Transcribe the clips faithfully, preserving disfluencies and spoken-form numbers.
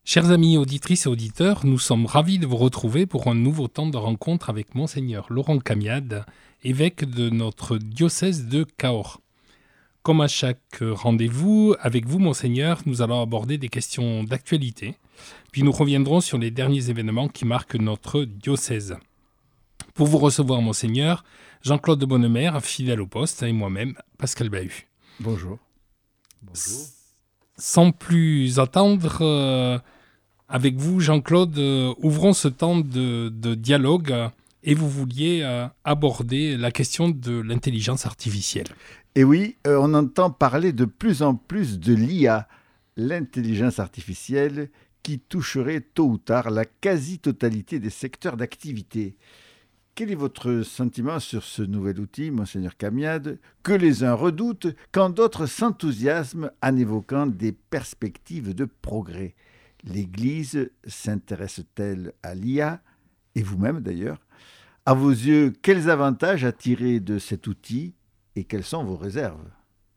Chers amis auditrices et auditeurs, nous sommes ravis de vous retrouver pour un nouveau temps de rencontre avec Monseigneur Laurent Camiade, évêque de notre diocèse de Cahors. Comme à chaque rendez-vous, avec vous, Monseigneur, nous allons aborder des questions d'actualité, puis nous reviendrons sur les derniers événements qui marquent notre diocèse. Pour vous recevoir, Monseigneur, Jean-Claude de Bonnemer, fidèle au poste, et moi-même, Pascal Bahut. Bonjour. Bonjour. Sans plus attendre, euh, avec vous, Jean-Claude, euh, ouvrons ce temps de, de dialogue euh, et vous vouliez euh, aborder la question de l'intelligence artificielle. Et oui, euh, on entend parler de plus en plus de l'I A, l'intelligence artificielle, qui toucherait tôt ou tard la quasi-totalité des secteurs d'activité. Quel est votre sentiment sur ce nouvel outil, Monseigneur Camiade, que les uns redoutent quand d'autres s'enthousiasment en évoquant des perspectives de progrès? L'Église s'intéresse-t-elle à l'I A, et vous-même d'ailleurs? À vos yeux, quels avantages à tirer de cet outil et quelles sont vos réserves?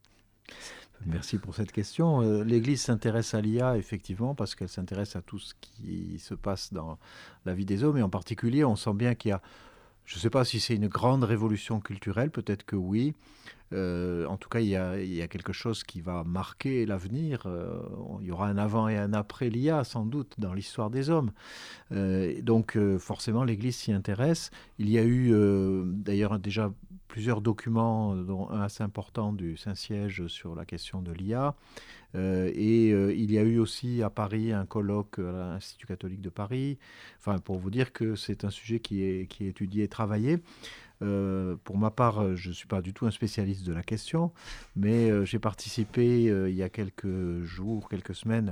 Merci pour cette question. Euh, L'Église s'intéresse à l'I A, effectivement, parce qu'elle s'intéresse à tout ce qui se passe dans la vie des hommes, et en particulier, on sent bien qu'il y a, je ne sais pas si c'est une grande révolution culturelle, peut-être que oui. Euh, en tout cas, il y, a, il y a quelque chose qui va marquer l'avenir. Euh, il y aura un avant et un après l'I A, sans doute, dans l'histoire des hommes. Euh, donc, euh, forcément, l'Église s'y intéresse. Il y a eu, euh, d'ailleurs, déjà plusieurs documents, dont un assez important du Saint-Siège sur la question de l'I A. Euh, et euh, il y a eu aussi à Paris un colloque à l'Institut catholique de Paris. Enfin, pour vous dire que c'est un sujet qui est, qui est étudié et travaillé. Euh, pour ma part, je ne suis pas du tout un spécialiste de la question, mais euh, j'ai participé euh, il y a quelques jours, quelques semaines,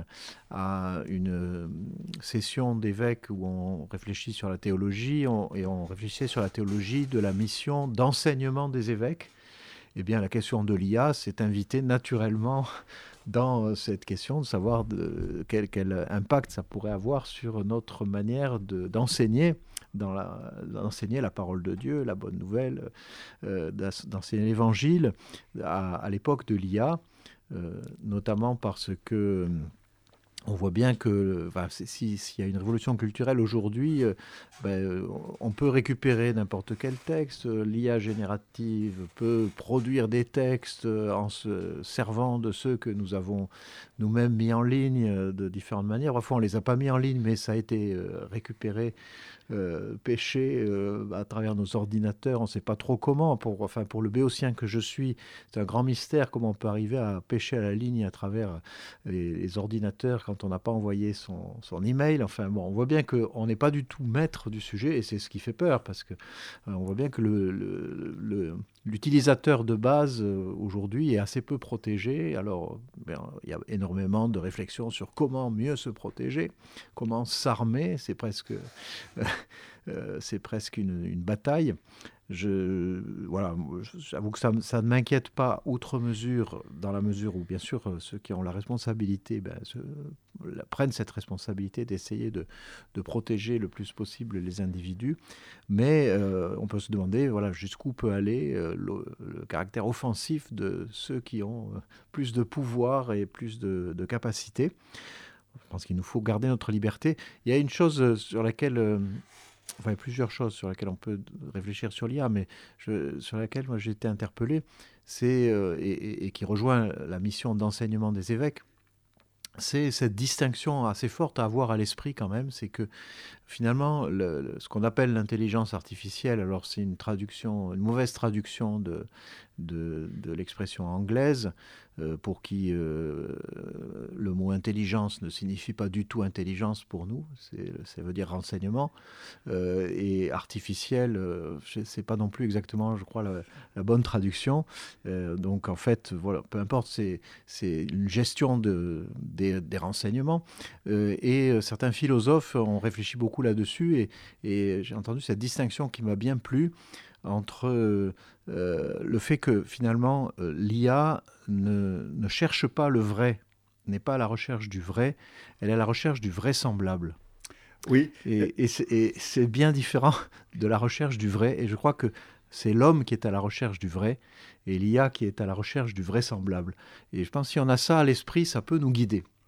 à une euh, session d'évêques où on réfléchit sur la théologie on, et on réfléchissait sur la théologie de la mission d'enseignement des évêques. Eh bien, la question de l'I A s'est invitée naturellement dans cette question de savoir de quel, quel impact ça pourrait avoir sur notre manière de, d'enseigner, dans la, d'enseigner la parole de Dieu, la bonne nouvelle, euh, d'enseigner l'Évangile à, à l'époque de l'I A, euh, notamment parce que on voit bien que enfin, si, s'il y a une révolution culturelle aujourd'hui, euh, ben, on peut récupérer n'importe quel texte. L'I A générative peut produire des textes en se servant de ceux que nous avons nous-mêmes mis en ligne de différentes manières. Parfois, on ne les a pas mis en ligne, mais ça a été euh, récupéré, euh, pêché euh, à travers nos ordinateurs. On ne sait pas trop comment. Pour, enfin, pour le béotien que je suis, c'est un grand mystère comment on peut arriver à pêcher à la ligne à travers les, les ordinateurs quand on n'a pas envoyé son, son email. Enfin bon, on voit bien qu'on n'est pas du tout maître du sujet et c'est ce qui fait peur parce que euh, on voit bien que le, le, le, l'utilisateur de base euh, aujourd'hui est assez peu protégé. Alors ben, il y a énormément de réflexions sur comment mieux se protéger, comment s'armer. C'est presque, euh, euh, c'est presque une, une bataille. Je, voilà, j'avoue que ça, ça ne m'inquiète pas outre mesure, dans la mesure où, bien sûr, ceux qui ont la responsabilité ben, se, la, prennent cette responsabilité d'essayer de, de protéger le plus possible les individus. Mais euh, on peut se demander voilà, jusqu'où peut aller euh, le, le caractère offensif de ceux qui ont euh, plus de pouvoir et plus de, de capacité. Je pense qu'il nous faut garder notre liberté. Il y a une chose sur laquelle... Euh, Enfin, il y a plusieurs choses sur lesquelles on peut réfléchir sur l'I A, mais je, sur laquelle moi j'ai été interpellé, c'est, euh, et, et, et qui rejoint la mission d'enseignement des évêques, c'est cette distinction assez forte à avoir à l'esprit quand même, c'est que finalement, le, le, ce qu'on appelle l'intelligence artificielle, alors c'est une traduction, une mauvaise traduction de, de, de l'expression anglaise, euh, pour qui euh, le mot intelligence ne signifie pas du tout intelligence pour nous, c'est, ça veut dire renseignement, euh, et artificiel, euh, c'est pas non plus exactement, je crois, la, la bonne traduction. Euh, donc en fait, voilà, peu importe, c'est, c'est une gestion de, des, des renseignements, euh, et euh, certains philosophes ont réfléchi beaucoup là-dessus et, et j'ai entendu cette distinction qui m'a bien plu entre euh, le fait que finalement euh, l'I A ne, ne cherche pas le vrai, n'est pas à la recherche du vrai, elle est à la recherche du vraisemblable. Oui. Et, et, c'est, et c'est bien différent de la recherche du vrai, et je crois que c'est l'homme qui est à la recherche du vrai et l'I A qui est à la recherche du vraisemblable. Et je pense que si on a ça à l'esprit, ça peut nous guider.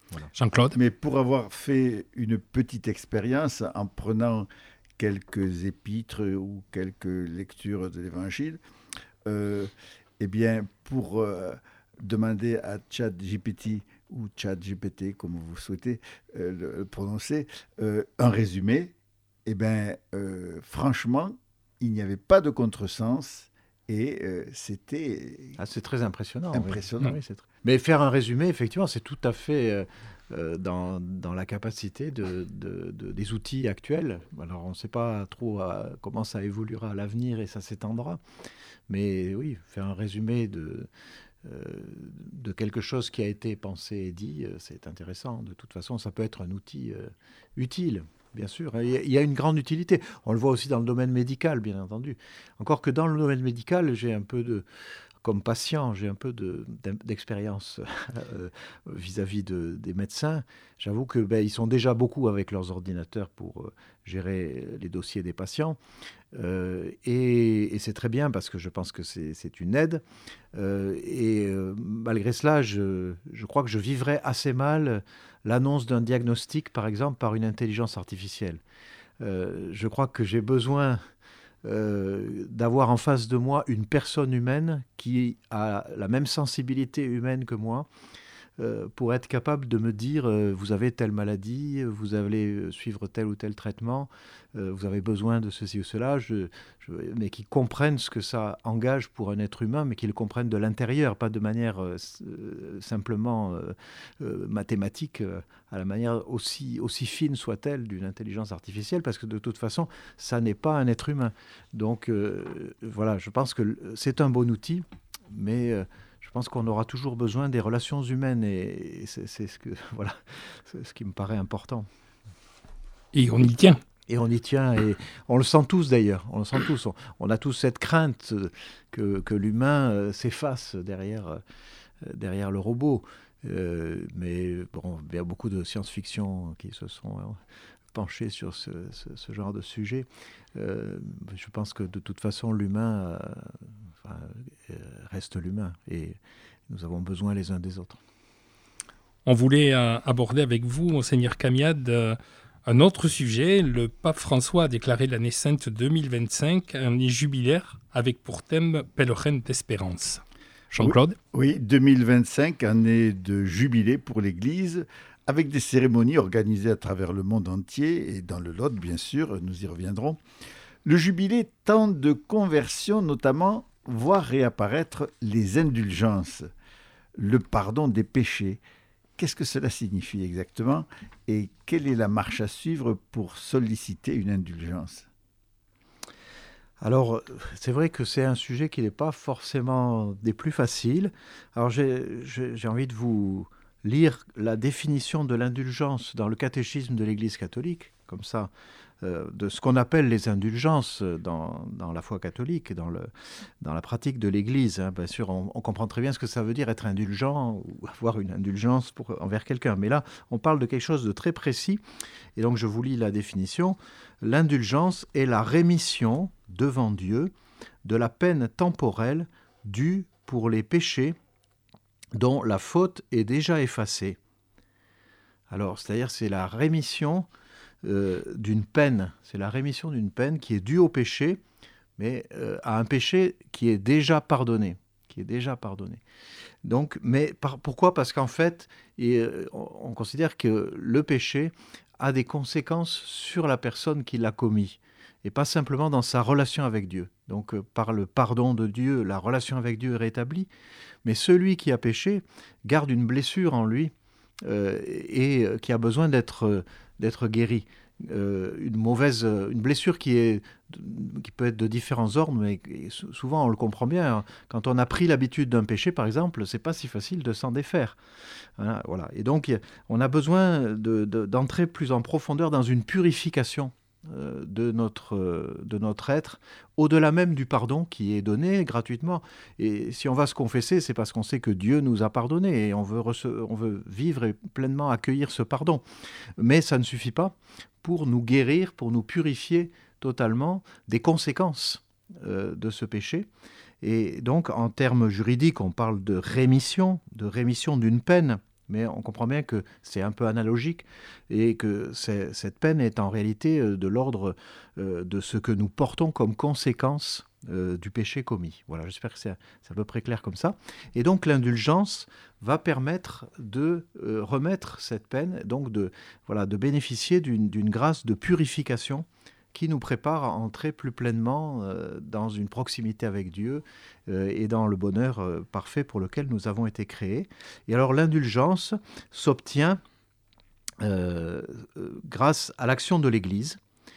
Voilà. Jean-Claude ? Mais pour avoir fait une petite expérience en prenant quelques épîtres ou quelques lectures de l'Évangile, euh, eh bien, pour euh, demander à ChatGPT ou ChatGPT, comme vous souhaitez euh, le, le prononcer, euh, un résumé, eh bien, euh, franchement, il n'y avait pas de contresens et euh, c'était ah, c'est très impressionnant. impressionnant. Oui. Oui, c'est très... Mais faire un résumé, effectivement, c'est tout à fait euh, euh, dans, dans la capacité de, de, de, des outils actuels. Alors, on ne sait pas trop euh, comment ça évoluera à l'avenir et ça s'étendra. Mais oui, faire un résumé de, euh, de quelque chose qui a été pensé et dit, euh, c'est intéressant. De toute façon, ça peut être un outil euh, utile. Bien sûr, il y a une grande utilité. On le voit aussi dans le domaine médical, bien entendu. Encore que dans le domaine médical, j'ai un peu de, comme patient, j'ai un peu de, d'expérience euh, vis-à-vis de, des médecins. J'avoue que ben, ils sont déjà beaucoup avec leurs ordinateurs pour euh, gérer les dossiers des patients. Euh, et, et c'est très bien parce que je pense que c'est, c'est une aide. Euh, et euh, malgré cela, je, je crois que je vivrais assez mal l'annonce d'un diagnostic, par exemple, par une intelligence artificielle. Euh, je crois que j'ai besoin euh, d'avoir en face de moi une personne humaine qui a la même sensibilité humaine que moi, euh, pour être capable de me dire euh, vous avez telle maladie, vous allez suivre tel ou tel traitement, euh, vous avez besoin de ceci ou cela, je, je, mais qui comprennent ce que ça engage pour un être humain, mais qui le comprennent de l'intérieur, pas de manière euh, simplement euh, euh, mathématique, euh, à la manière aussi, aussi fine soit-elle d'une intelligence artificielle, parce que de toute façon, ça n'est pas un être humain. Donc euh, voilà, je pense que c'est un bon outil, mais... Euh, je pense qu'on aura toujours besoin des relations humaines et c'est, c'est, ce, que, voilà, c'est ce qui me paraît important. Et on y tient. Et on y tient, et on le sent tous d'ailleurs, on le sent tous. On, on a tous cette crainte que, que l'humain euh, s'efface derrière, euh, derrière le robot. Euh, mais bon, il y a beaucoup de science-fiction qui se sont euh, penchés sur ce, ce, ce genre de sujet. Euh, je pense que de toute façon, l'humain... Euh, Enfin, euh, reste l'humain et nous avons besoin les uns des autres. On voulait euh, aborder avec vous, Monseigneur Camiade, euh, un autre sujet. Le pape François a déclaré l'année sainte deux mille vingt-cinq année jubilaire avec pour thème Pèlerin d'espérance. Jean-Claude ? Oui, oui, deux mille vingt-cinq, année de jubilé pour l'Église, avec des cérémonies organisées à travers le monde entier et dans le Lot, bien sûr, nous y reviendrons. Le jubilé tente de conversion, notamment voir réapparaître les indulgences, le pardon des péchés. Qu'est-ce que cela signifie exactement et quelle est la marche à suivre pour solliciter une indulgence ? Alors, c'est vrai que c'est un sujet qui n'est pas forcément des plus faciles. Alors, j'ai, j'ai, j'ai envie de vous lire la définition de l'indulgence dans le catéchisme de l'Église catholique, comme ça, euh, de ce qu'on appelle les indulgences dans, dans la foi catholique, dans, le, dans la pratique de l'Église. Hein. Bien sûr, on, on comprend très bien ce que ça veut dire être indulgent ou avoir une indulgence pour, envers quelqu'un. Mais là, on parle de quelque chose de très précis. Et donc, je vous lis la définition. L'indulgence est la rémission devant Dieu de la peine temporelle due pour les péchés dont la faute est déjà effacée. Alors, c'est-à-dire c'est la rémission euh, d'une peine, c'est la rémission d'une peine qui est due au péché, mais euh, à un péché qui est déjà pardonné, qui est déjà pardonné. Donc, mais par, pourquoi ? Parce qu'en fait, et, euh, on, on considère que le péché a des conséquences sur la personne qui l'a commis, et pas simplement dans sa relation avec Dieu. Donc, euh, par le pardon de Dieu, la relation avec Dieu est rétablie, mais celui qui a péché garde une blessure en lui euh, et euh, qui a besoin d'être, euh, d'être guéri. Euh, une mauvaise, une blessure qui, est, qui peut être de différents ordres, mais souvent on le comprend bien. Hein. Quand on a pris l'habitude d'un péché, par exemple, c'est pas si facile de s'en défaire. Voilà, voilà. Et donc, on a besoin de, de, d'entrer plus en profondeur dans une purification de notre, de notre être, au-delà même du pardon qui est donné gratuitement. Et si on va se confesser, c'est parce qu'on sait que Dieu nous a pardonné et on veut, rece- on veut vivre et pleinement accueillir ce pardon. Mais ça ne suffit pas pour nous guérir, pour nous purifier totalement des conséquences euh, de ce péché. Et donc, en termes juridiques, on parle de rémission, de rémission d'une peine. Mais on comprend bien que c'est un peu analogique et que c'est, cette peine est en réalité de l'ordre euh, de ce que nous portons comme conséquence euh, du péché commis. Voilà, j'espère que c'est, c'est à peu près clair comme ça. Et donc l'indulgence va permettre de euh, remettre cette peine, donc de, voilà, de bénéficier d'une, d'une grâce de purification qui nous prépare à entrer plus pleinement euh, dans une proximité avec Dieu euh, et dans le bonheur euh, parfait pour lequel nous avons été créés. Et alors l'indulgence s'obtient euh, euh, grâce à l'action de l'Église,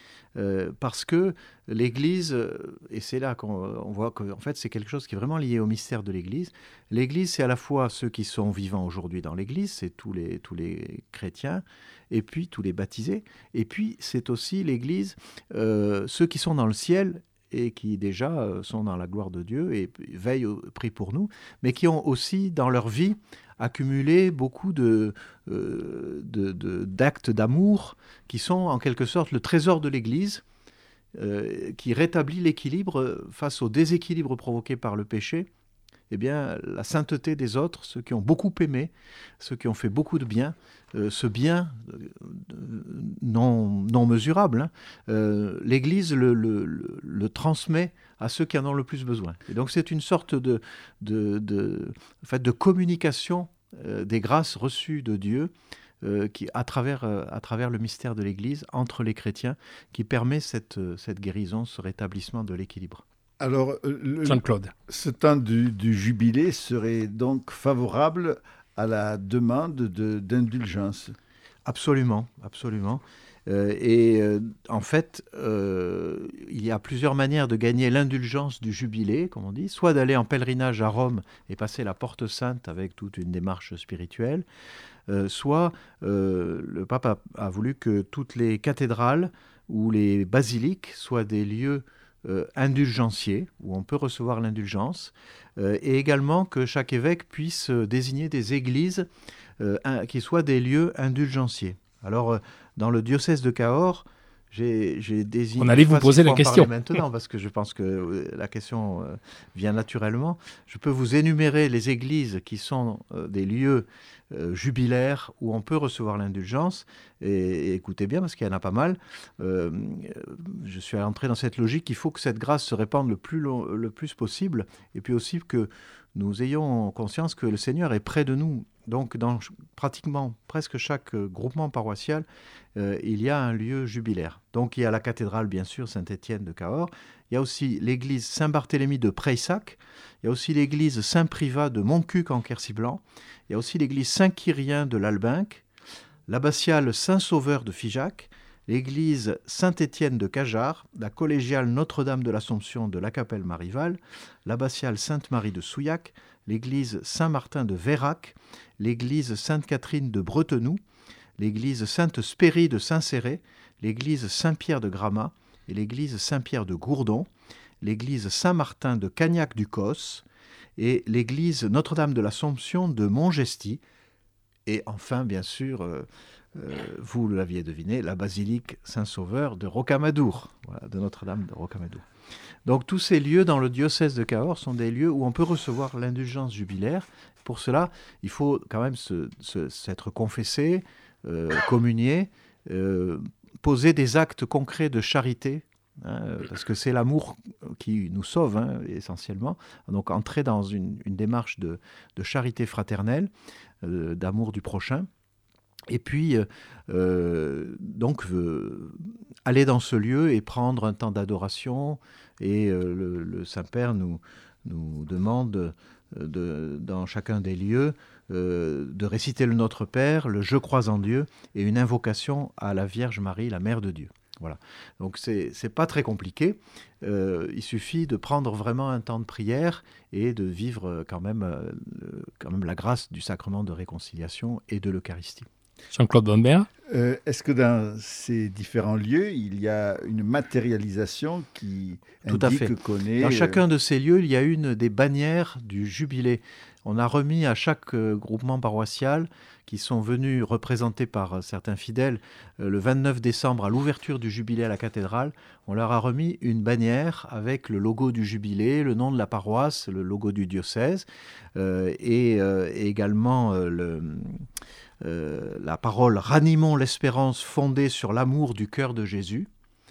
euh, parce que l'Église, euh, et c'est là qu'on on voit que en fait, c'est quelque chose qui est vraiment lié au mystère de l'Église. L'Église, c'est à la fois ceux qui sont vivants aujourd'hui dans l'Église, c'est tous les, tous les chrétiens, et puis tous les baptisés, et puis c'est aussi l'Église, euh, ceux qui sont dans le ciel et qui déjà euh, sont dans la gloire de Dieu et veillent au prix pour nous, mais qui ont aussi dans leur vie accumulé beaucoup de, euh, de, de, d'actes d'amour qui sont en quelque sorte le trésor de l'Église, euh, qui rétablit l'équilibre face au déséquilibre provoqué par le péché. Eh bien, la sainteté des autres, ceux qui ont beaucoup aimé, ceux qui ont fait beaucoup de bien, euh, ce bien euh, non, non mesurable, hein, euh, l'Église le, le, le, le transmet à ceux qui en ont le plus besoin. Et donc c'est une sorte de, de, de, en fait, de communication euh, des grâces reçues de Dieu euh, qui, à, travers, euh, à travers le mystère de l'Église, entre les chrétiens, qui permet cette, cette guérison, ce rétablissement de l'équilibre. Alors, le, Jean-Claude. Ce temps du, du jubilé serait donc favorable à la demande de, d'indulgence. Absolument, absolument. Euh, et euh, en fait, euh, il y a plusieurs manières de gagner l'indulgence du jubilé, comme on dit, soit d'aller en pèlerinage à Rome et passer la porte sainte avec toute une démarche spirituelle, euh, soit euh, le pape a, a voulu que toutes les cathédrales ou les basiliques soient des lieux Euh, indulgencier, où on peut recevoir l'indulgence, euh, et également que chaque évêque puisse euh, désigner des églises euh, un, qui soient des lieux indulgenciers. Alors, euh, dans le diocèse de Cahors, j'ai, j'ai désigné... On allait vous poser la question. Maintenant, parce que je pense que euh, la question euh, vient naturellement. Je peux vous énumérer les églises qui sont euh, des lieux euh, jubilaires où on peut recevoir l'indulgence. Et, et écoutez bien, parce qu'il y en a pas mal. Euh, je suis entré dans cette logique qu'il faut que cette grâce se répande le plus, long, le plus possible. Et puis aussi que nous ayons conscience que le Seigneur est près de nous. Donc, dans pratiquement presque chaque groupement paroissial, euh, il y a un lieu jubilaire. Donc, il y a la cathédrale, bien sûr, Saint-Étienne de Cahors. Il y a aussi l'église Saint-Barthélemy de Prayssac. Il y a aussi l'église Saint-Privat de Montcuq en Quercy-Blanc. Il y a aussi l'église Saint-Quirien de l'Albinque, l'abbatiale Saint-Sauveur de Figeac, l'église Saint-Étienne de Cajarc, la collégiale Notre-Dame de l'Assomption de la Capelle-Marival, l'abbatiale Sainte-Marie de Souillac, l'église Saint-Martin de Vérac, l'église Sainte-Catherine de Bretenoux, l'église Sainte-Spérie de Saint-Céré, l'église Saint-Pierre de Gramat et l'église Saint-Pierre de Gourdon, l'église Saint-Martin de Cagnac-du-Cos et l'église Notre-Dame de l'Assomption de Montgesty. Et enfin, bien sûr, euh, euh, vous l'aviez deviné, la basilique Saint-Sauveur de Rocamadour, voilà, de Notre-Dame de Rocamadour. Donc tous ces lieux dans le diocèse de Cahors sont des lieux où on peut recevoir l'indulgence jubilaire. Pour cela, il faut quand même se, se, s'être confessé, euh, communier, euh, poser des actes concrets de charité, hein, parce que c'est l'amour qui nous sauve, hein, essentiellement. Donc entrer dans une, une démarche de, de charité fraternelle, euh, d'amour du prochain. Et puis, euh, donc, euh, aller dans ce lieu et prendre un temps d'adoration. Et euh, le, le Saint-Père nous, nous demande, de, dans chacun des lieux, euh, de réciter le Notre Père, le Je crois en Dieu et une invocation à la Vierge Marie, la Mère de Dieu. Voilà. Donc, c'est, c'est pas très compliqué. Euh, il suffit de prendre vraiment un temps de prière et de vivre quand même, euh, quand même la grâce du sacrement de réconciliation et de l'Eucharistie. Jean-Claude Bonbert. Euh, est-ce que dans ces différents lieux, il y a une matérialisation qui Tout à fait. indique qu'on est... Dans euh, chacun de ces lieux, il y a une des bannières du jubilé. On a remis à chaque euh, groupement paroissial, qui sont venus représentés par euh, certains fidèles, euh, le vingt-neuf décembre à l'ouverture du jubilé à la cathédrale, on leur a remis une bannière avec le logo du jubilé, le nom de la paroisse, le logo du diocèse, euh, et, euh, et également euh, le, euh, la parole « Ranimons l'espérance fondée sur l'amour du cœur de Jésus ».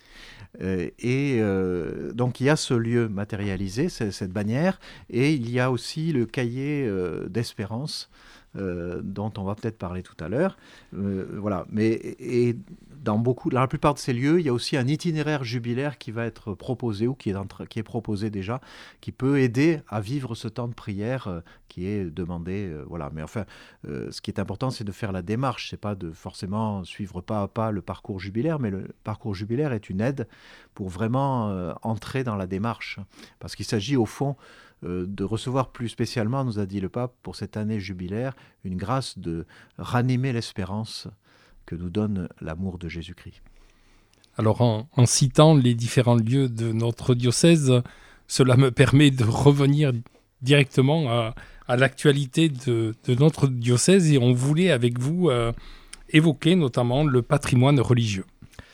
Euh, et euh, donc il y a ce lieu matérialisé, cette bannière, et il y a aussi le cahier euh, d'espérance euh, dont on va peut-être parler tout à l'heure. Euh, voilà. Mais et dans beaucoup, dans la plupart de ces lieux, il y a aussi un itinéraire jubilaire qui va être proposé ou qui est, entre, qui est proposé déjà, qui peut aider à vivre ce temps de prière euh, qui est demandé. Euh, voilà. Mais enfin, euh, ce qui est important, c'est de faire la démarche. C'est pas de forcément suivre pas à pas le parcours jubilaire, mais le parcours jubilaire est une aide pour vraiment euh, entrer dans la démarche. Parce qu'il s'agit au fond euh, de recevoir plus spécialement, nous a dit le pape, pour cette année jubilaire, une grâce de ranimer l'espérance que nous donne l'amour de Jésus-Christ. Alors en, en citant les différents lieux de notre diocèse, cela me permet de revenir directement à, à l'actualité de, de notre diocèse et on voulait avec vous euh, évoquer notamment le patrimoine religieux. Jean-Claude ?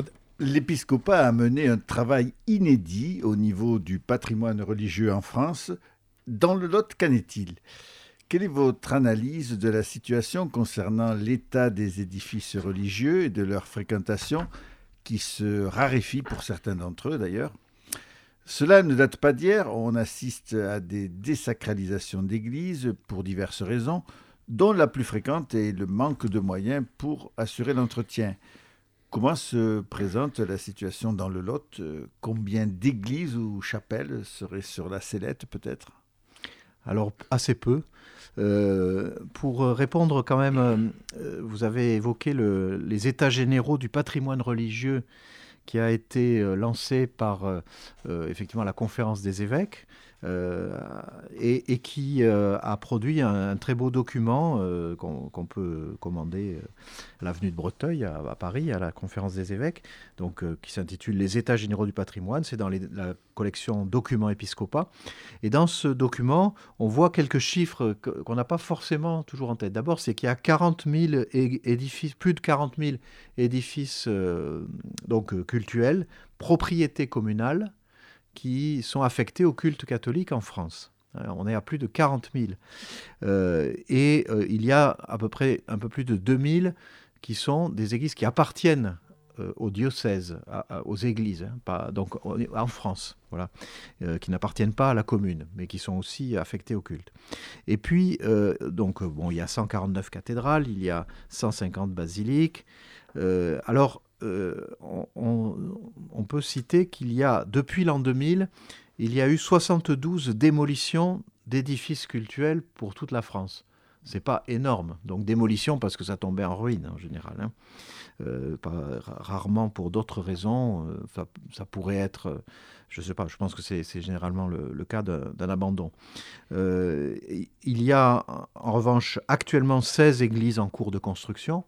L'épiscopat a mené un travail inédit au niveau du patrimoine religieux en France. Dans le Lot, qu'en est-il ? Quelle est votre analyse de la situation concernant l'état des édifices religieux et de leur fréquentation, qui se raréfie pour certains d'entre eux d'ailleurs ? Cela ne date pas d'hier, on assiste à des désacralisations d'églises pour diverses raisons, dont la plus fréquente est le manque de moyens pour assurer l'entretien. Comment se présente la situation dans le Lot ? Combien d'églises ou chapelles seraient sur la sellette peut-être ? Alors, assez peu. Euh, pour répondre quand même, euh, vous avez évoqué le, les états généraux du patrimoine religieux qui a été euh, lancé par euh, euh, effectivement la conférence des évêques euh, et, et qui euh, a produit un, un très beau document euh, qu'on, qu'on peut commander euh, à l'avenue de Breteuil à, à Paris, à la conférence des évêques, donc, euh, qui s'intitule « Les états généraux du patrimoine ». C'est dans les, la collection Documents Épiscopat. Et dans ce document, on voit quelques chiffres qu'on n'a pas forcément toujours en tête. D'abord, c'est qu'il y a quarante mille édifices, plus de quarante mille édifices euh, donc, euh, cultuels, propriétés communales, qui sont affectés au culte catholique en France. Alors, on est à plus de quarante mille. Euh, et euh, il y a à peu près un peu plus de deux mille qui sont des églises qui appartiennent euh, au diocèse, à, à, aux églises, hein, pas, donc en France, voilà, euh, qui n'appartiennent pas à la commune, mais qui sont aussi affectées au culte. Et puis, euh, donc, bon, il y a cent quarante-neuf cathédrales, il y a cent cinquante basiliques. Euh, alors, euh, on, on, on peut citer qu'il y a, depuis l'an deux mille, il y a eu soixante-douze démolitions d'édifices cultuels pour toute la France. C'est pas énorme. Donc démolition parce que ça tombait en ruine en général. Hein. Euh, pas, rarement pour d'autres raisons. Euh, ça, ça pourrait être, euh, je sais pas, je pense que c'est, c'est généralement le, le cas d'un, d'un abandon. Euh, il y a en revanche actuellement seize églises en cours de construction.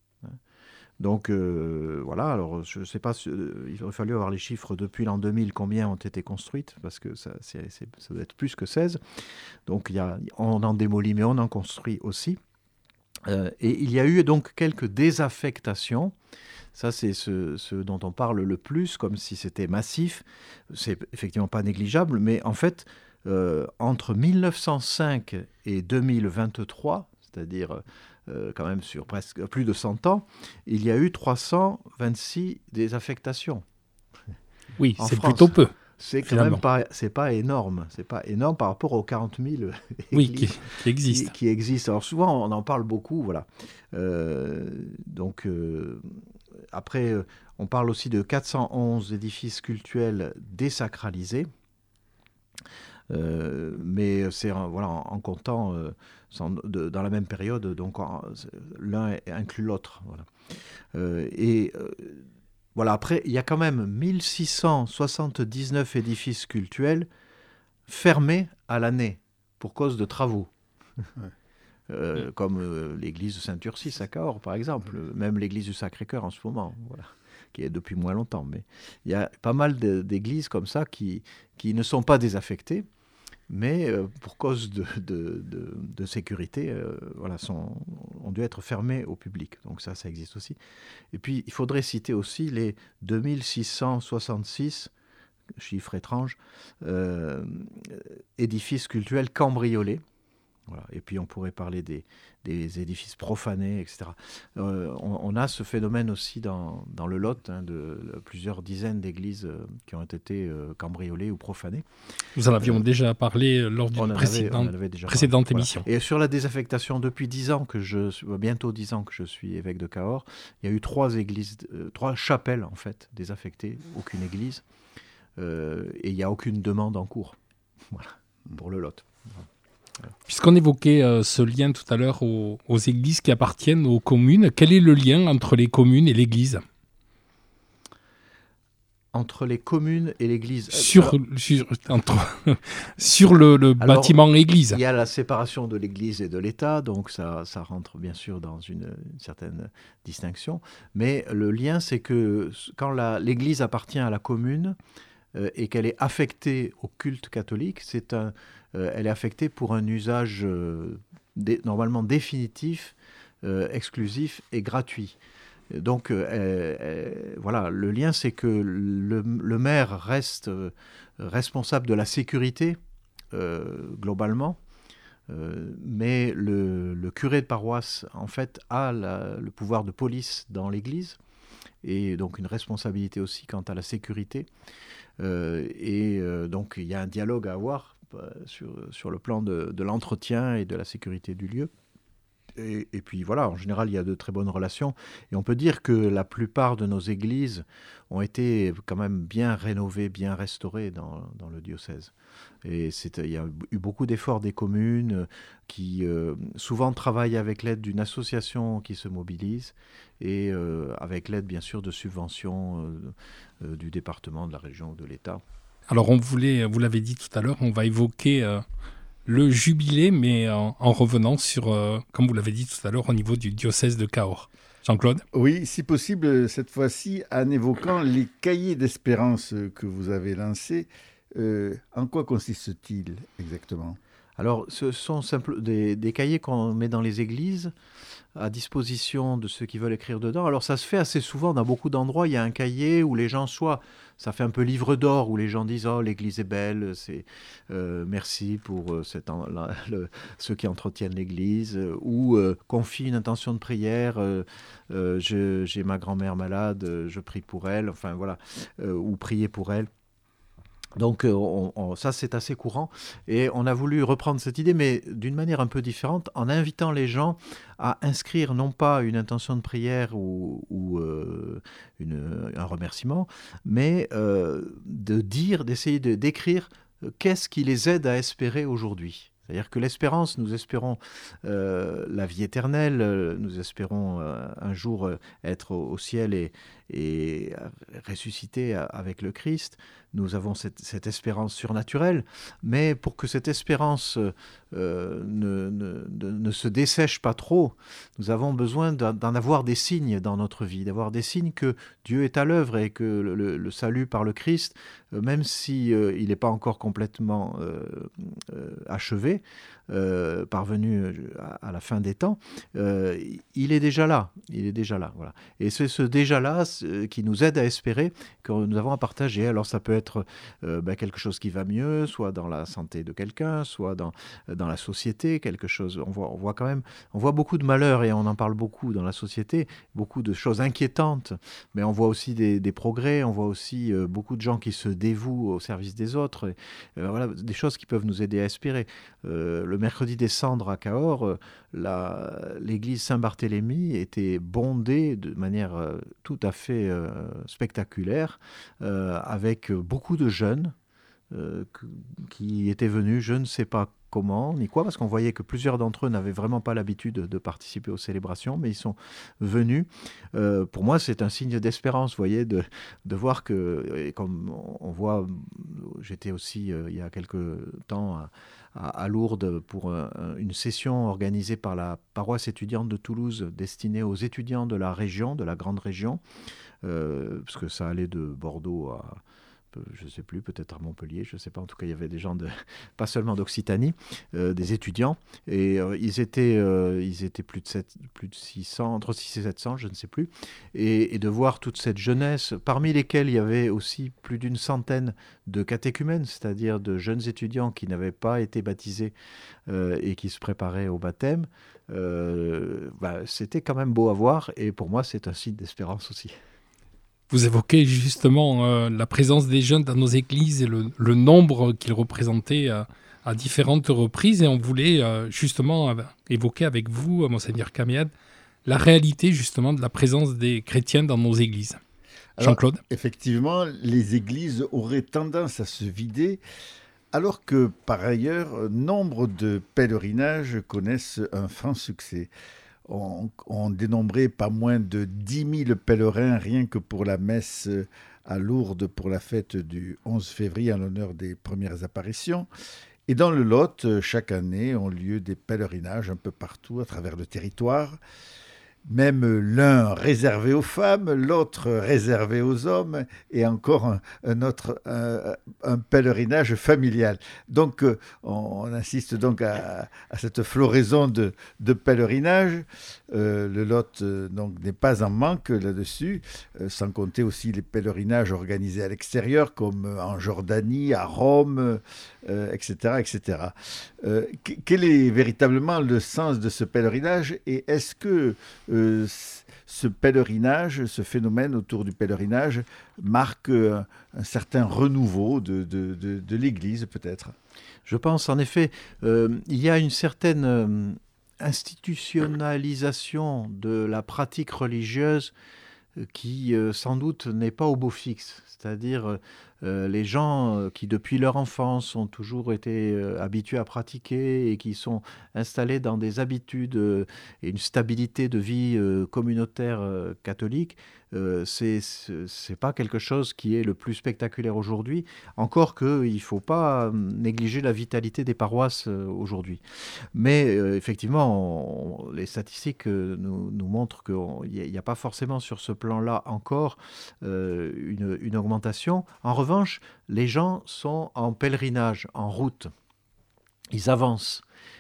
Donc euh, voilà, alors je ne sais pas, euh, il aurait fallu avoir les chiffres depuis l'an deux mille, combien ont été construites, parce que ça, c'est, c'est, ça doit être plus que seize. Donc il y a, on en démolit, mais on en construit aussi. Euh, et il y a eu donc quelques désaffectations. Ça, c'est ce, ce dont on parle le plus, comme si c'était massif. C'est effectivement pas négligeable, mais en fait, euh, entre mille neuf cent cinq et deux mille vingt-trois, c'est-à-dire euh, quand même sur presque plus de cent ans, il y a eu trois cent vingt-six désaffectations. Oui, en c'est France. Plutôt peu. C'est quand finalement. même pas, c'est pas énorme. C'est pas énorme par rapport aux quarante mille oui, qui, qui existent. Qui, qui existent. Alors souvent, on en parle beaucoup, voilà. Euh, donc euh, après, euh, on parle aussi de quatre cent onze édifices cultuels désacralisés. Euh, mais c'est voilà, en, en comptant euh, sans, de, dans la même période, donc en, l'un inclut l'autre. Voilà. Euh, et euh, voilà, après, il y a quand même mille six cent soixante-dix-neuf édifices cultuels fermés à l'année pour cause de travaux. Ouais. euh, comme euh, l'église de Saint-Ursis à Cahors, par exemple, même l'église du Sacré-Cœur en ce moment, voilà, qui est depuis moins longtemps. Mais il y a pas mal de, d'églises comme ça qui, qui ne sont pas désaffectées, mais euh, pour cause de, de, de, de sécurité, euh, voilà, sont, ont dû être fermées au public. Donc ça, ça existe aussi. Et puis, il faudrait citer aussi les deux mille six cent soixante-six, chiffre étrange, euh, édifices cultuels cambriolés. Voilà. Et puis on pourrait parler des, des édifices profanés, et cetera. Euh, on, on a ce phénomène aussi dans, dans le Lot, hein, de, de plusieurs dizaines d'églises euh, qui ont été euh, cambriolées ou profanées. Nous en avions Euh, déjà parlé lors d'une précédente, précédente parlé, émission. Voilà. Et sur la désaffectation, depuis dix ans que je suis, bientôt dix ans que je suis évêque de Cahors, il y a eu trois églises, euh, trois chapelles en fait désaffectées, aucune église, euh, et il n'y a aucune demande en cours. Voilà, pour le Lot. Voilà. Puisqu'on évoquait euh, ce lien tout à l'heure aux, aux églises qui appartiennent aux communes, quel est le lien entre les communes et l'église ? Entre les communes et l'église Sur, Alors, sur, entre, sur le, le alors, bâtiment église. Il y a la séparation de l'église et de l'État, donc ça, ça rentre bien sûr dans une, une certaine distinction. Mais le lien, c'est que quand la, l'église appartient à la commune euh, et qu'elle est affectée au culte catholique, c'est un... Euh, elle est affectée pour un usage euh, dé, normalement définitif, euh, exclusif et gratuit. Donc euh, euh, voilà, le lien c'est que le, le maire reste euh, responsable de la sécurité euh, globalement, euh, mais le, le curé de paroisse en fait a la, le pouvoir de police dans l'église et donc une responsabilité aussi quant à la sécurité. Euh, et euh, donc il y a un dialogue à avoir Sur, sur le plan de, de l'entretien et de la sécurité du lieu. Et, et puis voilà, en général, il y a de très bonnes relations. Et on peut dire que la plupart de nos églises ont été quand même bien rénovées, bien restaurées dans, dans le diocèse. Et c'est, il y a eu beaucoup d'efforts des communes qui euh, souvent travaillent avec l'aide d'une association qui se mobilise et euh, avec l'aide bien sûr de subventions euh, euh, du département, de la région ou de l'État. Alors, on voulait, vous l'avez dit tout à l'heure, on va évoquer euh, le jubilé, mais en, en revenant sur, euh, comme vous l'avez dit tout à l'heure, au niveau du diocèse de Cahors. Jean-Claude ? Oui, si possible, cette fois-ci, en évoquant les cahiers d'espérance que vous avez lancés. Euh, en quoi consiste-t-il exactement ? Alors, ce sont simple, des, des cahiers qu'on met dans les églises à disposition de ceux qui veulent écrire dedans. Alors, ça se fait assez souvent dans beaucoup d'endroits. Il y a un cahier où les gens soit... Ça fait un peu livre d'or où les gens disent « Oh, l'église est belle, c'est, euh, merci pour euh, cet en, la, le, ceux qui entretiennent l'église. Euh, » ou euh, « Confie une intention de prière, euh, euh, je, j'ai ma grand-mère malade, je prie pour elle. » Enfin, voilà. Euh, ou « Priez pour elle. » Donc on, on, ça c'est assez courant et on a voulu reprendre cette idée mais d'une manière un peu différente en invitant les gens à inscrire non pas une intention de prière ou, ou euh, une, un remerciement mais euh, de dire, d'essayer de, d'écrire qu'est-ce qui les aide à espérer aujourd'hui. C'est-à-dire que l'espérance, nous espérons euh, la vie éternelle, euh, nous espérons euh, un jour euh, être au, au ciel et, et ressusciter avec le Christ. Nous avons cette, cette espérance surnaturelle, mais pour que cette espérance euh, ne, ne, ne, ne se dessèche pas trop, nous avons besoin d'en avoir des signes dans notre vie, d'avoir des signes que Dieu est à l'œuvre et que le, le, le salut par le Christ, euh, même si euh, il n'est pas encore complètement euh, euh, achevé, euh, parvenu à, à la fin des temps, euh, il est déjà là, il est déjà là, voilà. Et c'est ce déjà-là qui nous aide à espérer, que nous avons à partager. Alors ça peut être euh, ben, quelque chose qui va mieux, soit dans la santé de quelqu'un, soit dans, dans la société, quelque chose. On voit, on voit quand même, on voit beaucoup de malheurs et on en parle beaucoup dans la société, beaucoup de choses inquiétantes, mais on voit aussi des, des progrès, on voit aussi euh, beaucoup de gens qui se dévouent au service des autres. Et, euh, voilà, des choses qui peuvent nous aider à espérer. Euh, le mercredi des Cendres à Cahors, la, l'église Saint-Barthélemy était bondée de manière euh, tout à fait euh, spectaculaire, euh, avec beaucoup de jeunes euh, qui étaient venus, je ne sais pas comment ni quoi, parce qu'on voyait que plusieurs d'entre eux n'avaient vraiment pas l'habitude de participer aux célébrations, mais ils sont venus. Euh, pour moi, c'est un signe d'espérance, vous voyez, de, de voir que, et comme on voit, j'étais aussi euh, il y a quelques temps à, à, à Lourdes pour un, une session organisée par la paroisse étudiante de Toulouse, destinée aux étudiants de la région, de la grande région, euh, parce que ça allait de Bordeaux à... je ne sais plus, peut-être à Montpellier, je ne sais pas, en tout cas il y avait des gens, de, pas seulement d'Occitanie, euh, des étudiants, et euh, ils, étaient, euh, ils étaient plus de, sept, plus de six cents, entre six cents et sept cents, je ne sais plus, et, et de voir toute cette jeunesse, parmi lesquels il y avait aussi plus d'une centaine de catéchumènes, c'est-à-dire de jeunes étudiants qui n'avaient pas été baptisés euh, et qui se préparaient au baptême, euh, bah, c'était quand même beau à voir, et pour moi c'est un signe d'espérance aussi. Vous évoquez justement euh, la présence des jeunes dans nos églises et le, le nombre qu'ils représentaient euh, à différentes reprises. Et on voulait euh, justement euh, évoquer avec vous, euh, Monseigneur Camiade, la réalité justement de la présence des chrétiens dans nos églises. Alors, Jean-Claude ? Effectivement, les églises auraient tendance à se vider, alors que par ailleurs, nombre de pèlerinages connaissent un franc succès. On, on dénombrait pas moins de dix mille pèlerins rien que pour la messe à Lourdes pour la fête du onze février en l'honneur des premières apparitions. Et dans le Lot, chaque année, ont lieu des pèlerinages un peu partout à travers le territoire. Même l'un réservé aux femmes, l'autre réservé aux hommes, et encore un, un autre un, un pèlerinage familial. Donc, on, on insiste donc à, à cette floraison de, de pèlerinages. Euh, le Lot euh, donc n'est pas en manque là-dessus, euh, sans compter aussi les pèlerinages organisés à l'extérieur, comme en Jordanie, à Rome, euh, et cetera, et cetera. Euh, quel est véritablement le sens de ce pèlerinage, et est-ce que euh, ce pèlerinage, ce phénomène autour du pèlerinage marque un, un certain renouveau de, de, de, de l'Église peut-être ? Je pense en effet, euh, il y a une certaine euh, institutionnalisation de la pratique religieuse euh, qui euh, sans doute n'est pas au beau fixe. C'est-à-dire euh, les gens euh, qui depuis leur enfance ont toujours été euh, habitués à pratiquer et qui sont installés dans des habitudes euh, et une stabilité de vie euh, communautaire euh, catholique, euh, c'est, c'est, c'est pas quelque chose qui est le plus spectaculaire aujourd'hui, encore qu'il ne faut pas négliger la vitalité des paroisses euh, aujourd'hui. Mais euh, effectivement, on, les statistiques euh, nous, nous montrent qu'il n'y a, a pas forcément sur ce plan-là encore euh, une, une augmentation. En revanche, les gens sont en pèlerinage, en route. Ils avancent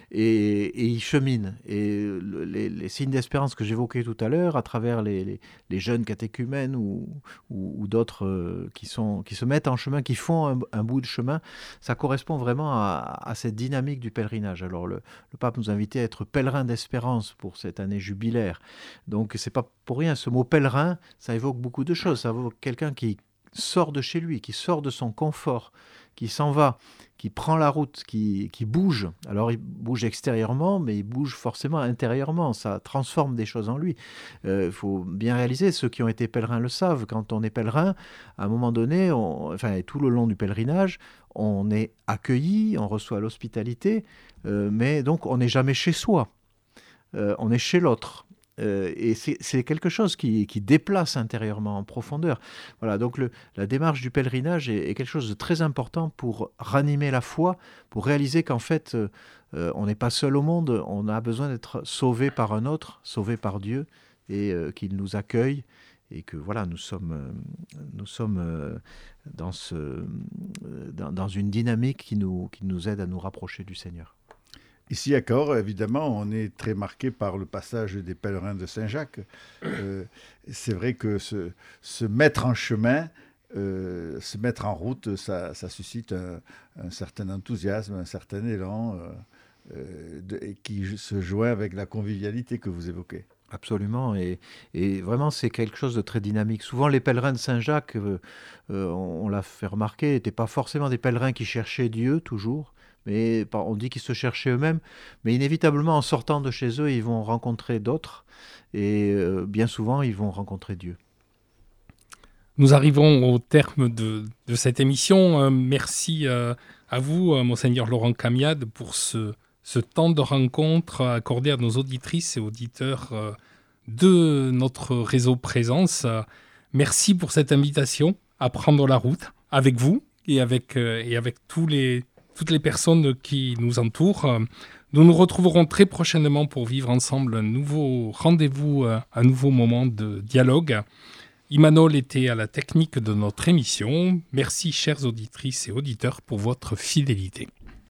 et, et ils cheminent. Et le, les, les signes d'espérance que j'évoquais tout à l'heure, à travers les, les, les jeunes catéchumènes ou, ou, ou d'autres euh, qui, sont, qui se mettent en chemin, qui font un, un bout de chemin, ça correspond vraiment à, à cette dynamique du pèlerinage. Alors le, le pape nous invitait à être pèlerins d'espérance pour cette année jubilaire. Donc c'est pas pour rien, ce mot pèlerin, ça évoque beaucoup de choses. Ça évoque quelqu'un qui sort de chez lui, qui sort de son confort, qui s'en va, qui prend la route, qui, qui bouge. Alors il bouge extérieurement, mais il bouge forcément intérieurement. Ça transforme des choses en lui. Il euh, faut bien réaliser, ceux qui ont été pèlerins le savent, quand on est pèlerin, à un moment donné, on, enfin tout le long du pèlerinage, on est accueilli, on reçoit l'hospitalité, euh, mais donc on n'est jamais chez soi. Euh, on est chez l'autre. Euh, et c'est, c'est quelque chose qui, qui déplace intérieurement en profondeur. Voilà, donc le, la démarche du pèlerinage est, est quelque chose de très important pour ranimer la foi, pour réaliser qu'en fait, euh, on n'est pas seul au monde, on a besoin d'être sauvé par un autre, sauvé par Dieu, et euh, qu'il nous accueille, et que voilà, nous sommes, euh, nous sommes euh, dans, ce, euh, dans, dans une dynamique qui nous, qui nous aide à nous rapprocher du Seigneur. Ici à Cahors, évidemment, on est très marqué par le passage des pèlerins de Saint-Jacques. Euh, c'est vrai que se, se mettre en chemin, euh, se mettre en route, ça, ça suscite un, un certain enthousiasme, un certain élan euh, euh, de, et qui se joint avec la convivialité que vous évoquez. Absolument, et, et vraiment c'est quelque chose de très dynamique. Souvent les pèlerins de Saint-Jacques, euh, euh, on, on l'a fait remarquer, n'étaient pas forcément des pèlerins qui cherchaient Dieu toujours, mais on dit qu'ils se cherchaient eux-mêmes, mais inévitablement en sortant de chez eux, ils vont rencontrer d'autres, et euh, bien souvent ils vont rencontrer Dieu. Nous arrivons au terme de, de cette émission. Euh, merci euh, à vous, euh, Monseigneur Laurent Camiade, pour ce, ce temps de rencontre accordé à nos auditrices et auditeurs euh, de notre réseau Présence. Euh, merci pour cette invitation à prendre la route avec vous et avec, euh, et avec tous les, toutes les personnes qui nous entourent. Nous nous retrouverons très prochainement pour vivre ensemble un nouveau rendez-vous, euh, un nouveau moment de dialogue. Imanol était à la technique de notre émission. Merci, chères auditrices et auditeurs, pour votre fidélité.